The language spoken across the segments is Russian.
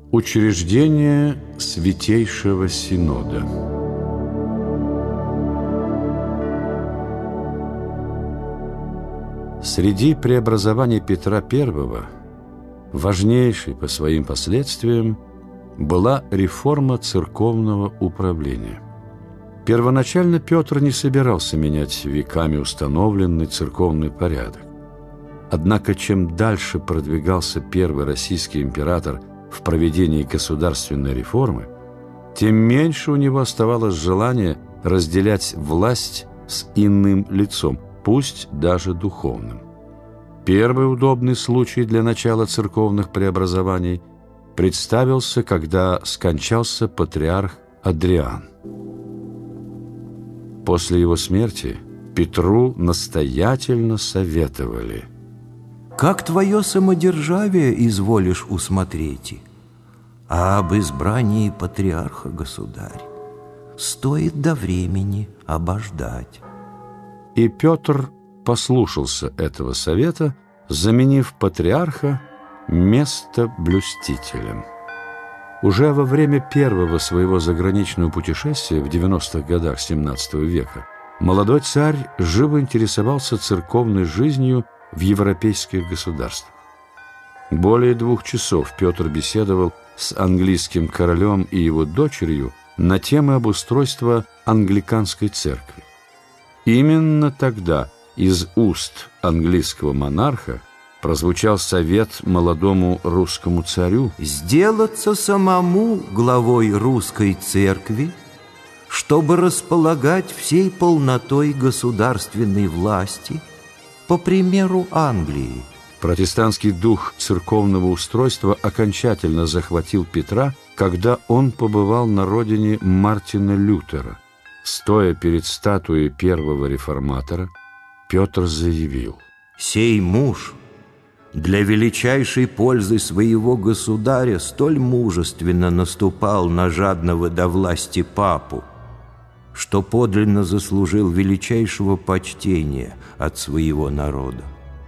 Учреждение Святейшего Синода. Среди преобразований Петра I важнейшей по своим последствиям была реформа церковного управления. Первоначально Петр не собирался менять веками установленный церковный порядок. Однако чем дальше продвигался первый российский император в проведении государственной реформы, тем меньше у него оставалось желания разделять власть с иным лицом, пусть даже духовным. Первый удобный случай для начала церковных преобразований представился, когда скончался патриарх Адриан. После его смерти Петру настоятельно советовали: «Как твое самодержавие изволишь усмотреть, а об избрании патриарха, государь, стоит до времени обождать». И Петр послушался этого совета, заменив патриарха местоблюстителем. Уже во время первого своего заграничного путешествия в 90-х годах XVII века молодой царь живо интересовался церковной жизнью в европейских государствах. Более 2 часов Петр беседовал с английским королем и его дочерью на темы обустройства англиканской церкви. Именно тогда из уст английского монарха прозвучал совет молодому русскому царю сделаться самому главой русской церкви, чтобы располагать всей полнотой государственной власти по примеру Англии. Протестантский дух церковного устройства окончательно захватил Петра, когда он побывал на родине Мартина Лютера. Стоя перед статуей первого реформатора, Петр заявил: «Сей муж для величайшей пользы своего государя столь мужественно наступал на жадного до власти папу, что подлинно заслужил величайшего почтения от своего народа».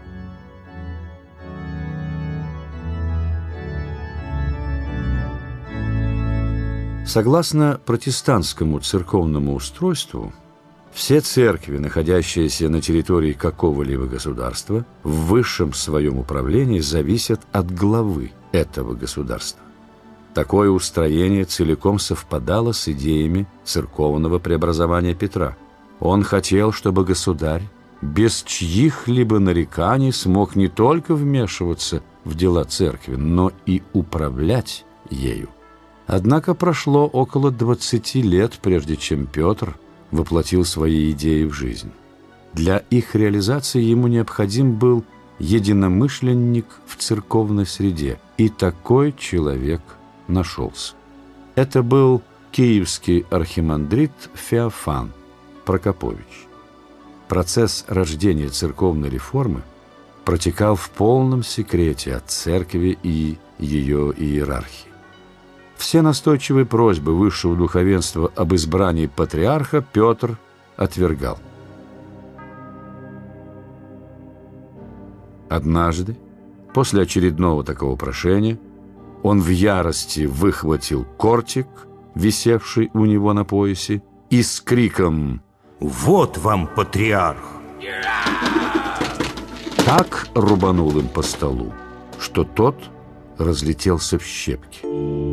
Согласно протестантскому церковному устройству, все церкви, находящиеся на территории какого-либо государства, в высшем своем управлении зависят от главы этого государства. Такое устроение целиком совпадало с идеями церковного преобразования Петра. Он хотел, чтобы государь без чьих-либо нареканий смог не только вмешиваться в дела церкви, но и управлять ею. Однако прошло около 20 лет, прежде чем Петр воплотил свои идеи в жизнь. Для их реализации ему необходим был единомышленник в церковной среде, и такой человек нашелся. Это был киевский архимандрит Феофан Прокопович. Процесс рождения церковной реформы протекал в полном секрете от церкви и ее иерархии. Все настойчивые просьбы высшего духовенства об избрании патриарха Петр отвергал. Однажды, после очередного такого прошения, он в ярости выхватил кортик, висевший у него на поясе, и с криком «Вот вам патриарх!» так рубанул им по столу, что тот разлетелся в щепки.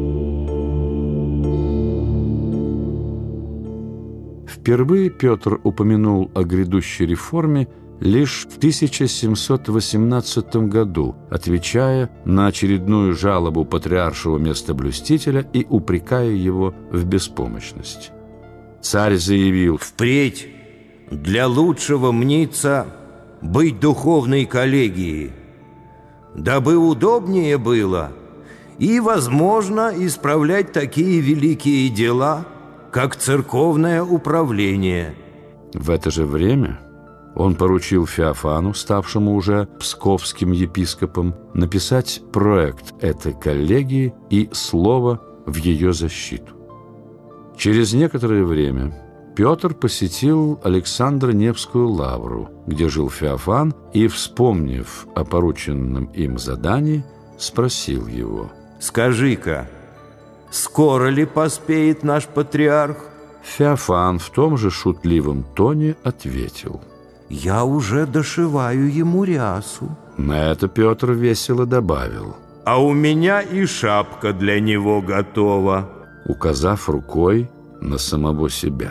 Впервые Петр упомянул о грядущей реформе лишь в 1718 году, отвечая на очередную жалобу патриаршего местоблюстителя и упрекая его в беспомощности. Царь заявил: «Впредь для лучшего мнится быть духовной коллегией, дабы удобнее было и, возможно, исправлять такие великие дела, как церковное управление». В это же время он поручил Феофану, ставшему уже псковским епископом, написать проект этой коллегии и слово в ее защиту. Через некоторое время Петр посетил Александро-Невскую лавру, где жил Феофан, и, вспомнив о порученном им задании, спросил его: «Скажи-ка, Скоро ли поспеет наш патриарх? Феофан в том же шутливом тоне ответил: «Я уже дошиваю ему рясу». На это Петр весело добавил: «А у меня и шапка для него готова», указав рукой на самого себя.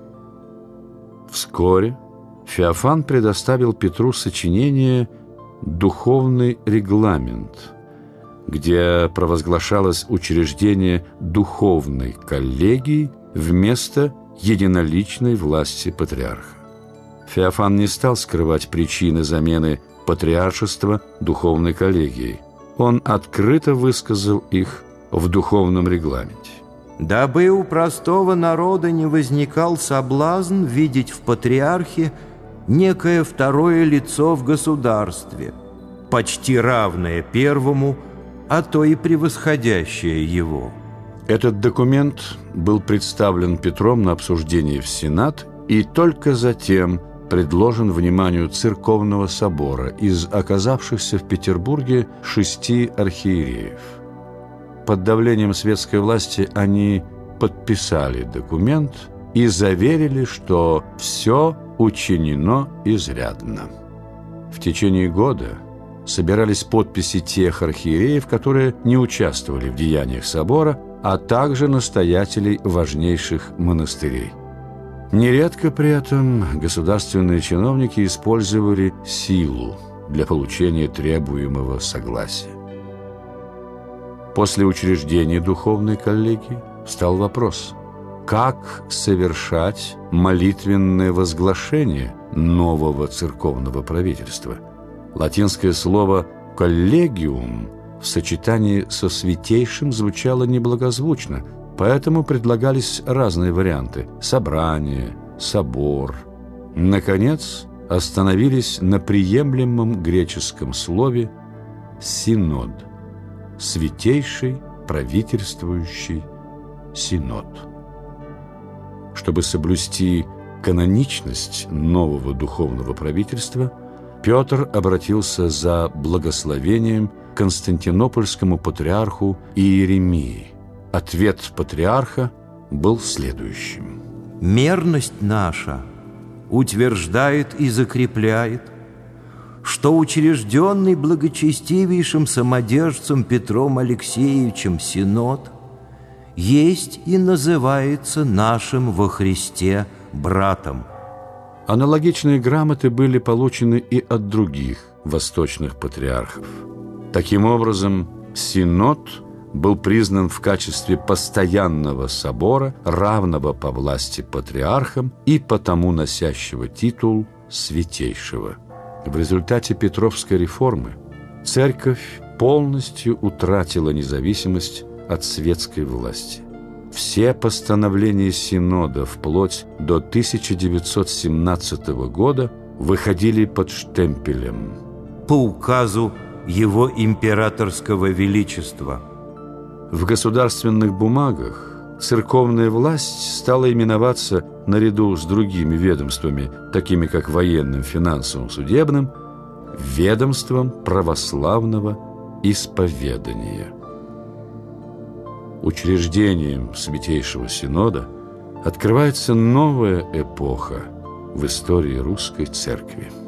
Вскоре Феофан предоставил Петру сочинение «Духовный регламент», где провозглашалось учреждение духовной коллегии вместо единоличной власти патриарха. Феофан не стал скрывать причины замены патриаршества духовной коллегией. Он открыто высказал их в духовном регламенте. «Дабы у простого народа не возникал соблазн видеть в патриархе некое второе лицо в государстве, почти равное первому, а то и превосходящее его». Этот документ был представлен Петром на обсуждение в Сенат и только затем предложен вниманию Церковного собора из оказавшихся в Петербурге 6 архиереев. Под давлением светской власти они подписали документ и заверили, что все учинено изрядно. В течение года собирались подписи тех архиереев, которые не участвовали в деяниях собора, а также настоятелей важнейших монастырей. Нередко при этом государственные чиновники использовали силу для получения требуемого согласия. После учреждения духовной коллегии встал вопрос, как совершать молитвенное возглашение нового церковного правительства. Латинское слово «коллегиум» в сочетании со святейшим звучало неблагозвучно, поэтому предлагались разные варианты – собрание, собор. Наконец, остановились на приемлемом греческом слове «синод» – святейший правительствующий синод. Чтобы соблюсти каноничность нового духовного правительства, Петр обратился за благословением к константинопольскому патриарху Иеремии. Ответ патриарха был следующим: «Мерность наша утверждает и закрепляет, что учрежденный благочестивейшим самодержцем Петром Алексеевичем Синод есть и называется нашим во Христе братом». Аналогичные грамоты были получены и от других восточных патриархов. Таким образом, Синод был признан в качестве постоянного собора, равного по власти патриархам и потому носящего титул святейшего. В результате Петровской реформы церковь полностью утратила независимость от светской власти. Все постановления Синода вплоть до 1917 года выходили под штемпелем «По указу Его императорского величества». В государственных бумагах церковная власть стала именоваться наряду с другими ведомствами, такими как военным, финансовым, судебным, ведомством православного исповедания. Учреждением Святейшего Синода открывается новая эпоха в истории Русской Церкви.